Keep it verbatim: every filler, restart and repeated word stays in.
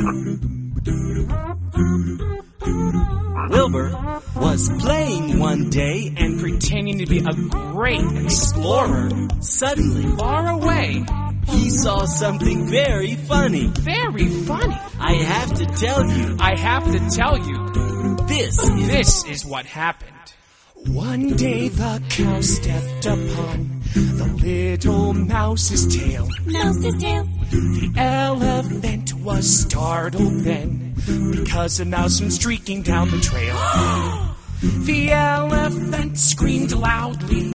Wilbur was playing one day and pretending to be a great explorer. Suddenly, Far away. he saw something very funny. Very funny. I have to tell you, I have to tell you, this is... this is what happened. One day the cow stepped upon the little mouse's tail. Mouse's tail. The elephant was startled then, because a mouse went streaking down the trail. The elephant screamed loudly.